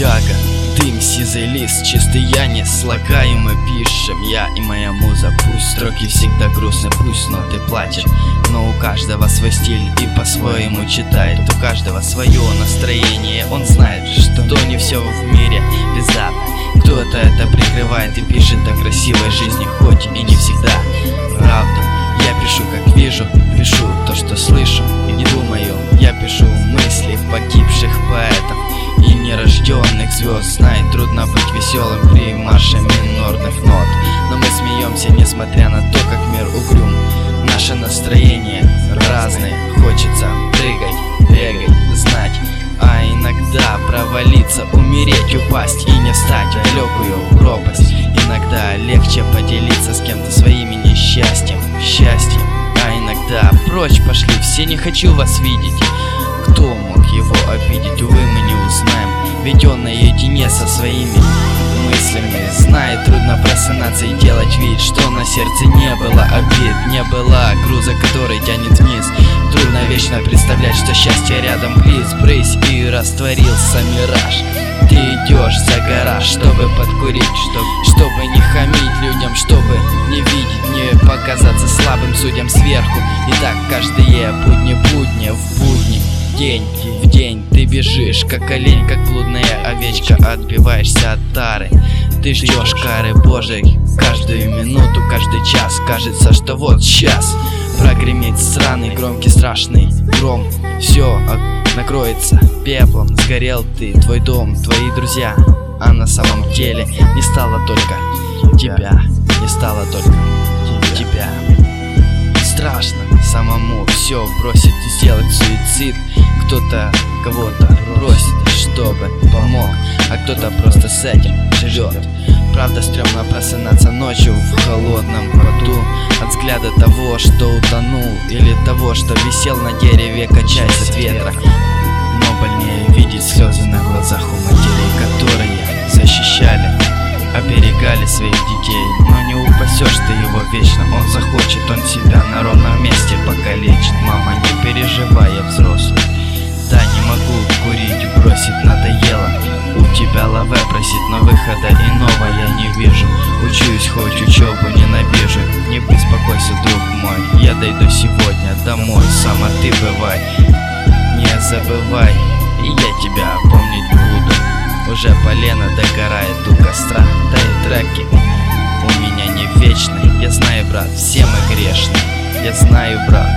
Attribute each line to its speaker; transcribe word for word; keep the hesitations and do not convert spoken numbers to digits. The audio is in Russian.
Speaker 1: тяга, дым, сизый лист, чистый я не слагаю, мы пишем, я и моя муза. Пусть строки всегда грустны, пусть ноты плачут, но у каждого свой стиль и по-своему читает. У каждого свое настроение, он знает, что не все в мире бездатно. Кто-то это прикрывает и пишет о красивой жизни, хоть и не всегда правду. Я пишу как вижу, пишу то, что слышу и не думаю. Я пишу мысли погибших поэтов и нерожденных звезд. Знает, трудно быть веселым при марше минорных нот, но мы смеемся, несмотря на то, как мир угрюм. Наше настроение разные, хочется прыгать, бегать, знать, а иногда провалиться, умереть, упасть и не встать в далекую пропасть. Иногда легче поделиться с кем-то своими несчастьем, счастьем, а иногда прочь пошли все, не хочу вас видеть. Кто мог его обидеть, увы, мы не узнаем, ведь он наедине со своими мыслями. Знает, трудно просынаться и делать вид, что на сердце не было обид, не было груза, который тянет вниз. Трудно вечно представлять, что счастье рядом, близ, брысь, и растворился мираж. Ты идешь за гараж, чтобы подкурить, чтобы, чтобы не хамить людям, чтобы не видеть, не показаться слабым судьям сверху. И так каждые будни, будни в будни, день в день ты бежишь, как олень, как блудная овечка, отбиваешься от тары. Ты ждешь кары Божией каждую минуту, каждый час. Кажется, что вот сейчас прогреметь сраный, громкий, страшный гром. Все накроется пеплом, сгорел ты, твой дом, твои друзья. А на самом деле не стало только тебя, не стало только тебя. Страшно самому все бросить и сделать суицид. Кто-то кого-то просит, чтобы помог, а кто-то просто с этим живет. Правда, стрёмно просынаться ночью в холодном поту от взгляда того, что утонул, или того, что висел на дереве, качаясь от ветра. Но больнее видеть слезы на глазах у матерей, которые защищали, оберегали своих детей. Но не упасешь ты его вечно, он захочет, он себя на ровном месте покалечит. Мама, не переживай, я взрослый. Да, не могу курить, бросить надоело. У тебя лаве просит, но выхода иного я не вижу. Учусь, хоть учебу ненавижу. Не беспокойся, друг мой, я дойду сегодня домой. Сама ты бывай, не забывай, и я тебя помнить буду. Уже полено догорает у костра, да и треки у меня не вечные. Я знаю, брат, все мы грешны. Я знаю, брат,